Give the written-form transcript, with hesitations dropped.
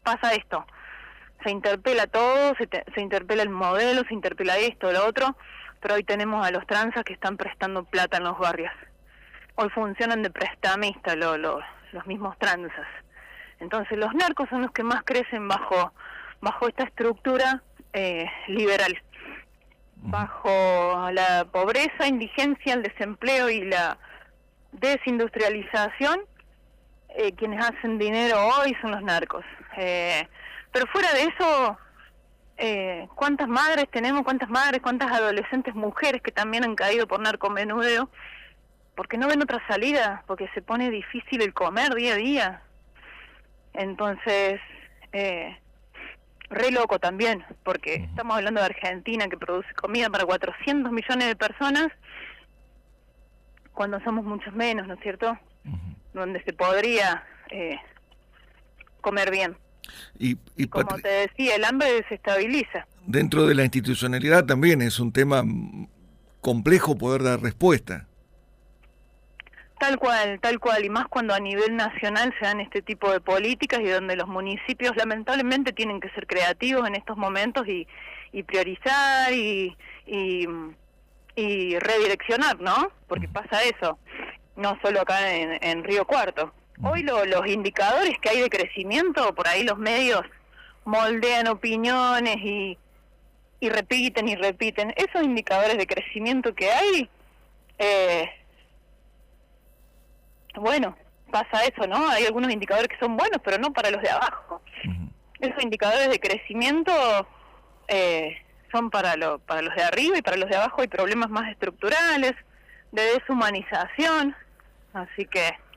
pasa esto, se interpela todo, se interpela el modelo, se interpela esto, lo otro, pero hoy tenemos a los transas que están prestando plata en los barrios. Hoy funcionan de prestamista los mismos transas. Entonces los narcos son los que más crecen bajo esta estructura liberal, bajo la pobreza, indigencia, el desempleo y la desindustrialización. Quienes hacen dinero hoy son los narcos. Pero fuera de eso, ¿cuántas madres tenemos? ¿Cuántas adolescentes mujeres que también han caído por narcomenudeo? Porque no ven otra salida, porque se pone difícil el comer día a día. Entonces, re loco también, porque estamos hablando de Argentina, que produce comida para 400 millones de personas, cuando somos muchos menos, ¿no es cierto? Donde se podría comer bien. Y como te decía, el hambre desestabiliza. Dentro de la institucionalidad también es un tema complejo poder dar respuesta. Tal cual, y más cuando a nivel nacional se dan este tipo de políticas y donde los municipios lamentablemente tienen que ser creativos en estos momentos y priorizar y redireccionar, ¿no? Porque pasa eso, no solo acá en Río Cuarto. Hoy los indicadores que hay de crecimiento, por ahí los medios moldean opiniones y repiten, esos indicadores de crecimiento que hay, bueno, pasa eso, ¿no? Hay algunos indicadores que son buenos, pero no para los de abajo. Esos indicadores de crecimiento son para los de arriba, y para los de abajo hay problemas más estructurales, de deshumanización, así que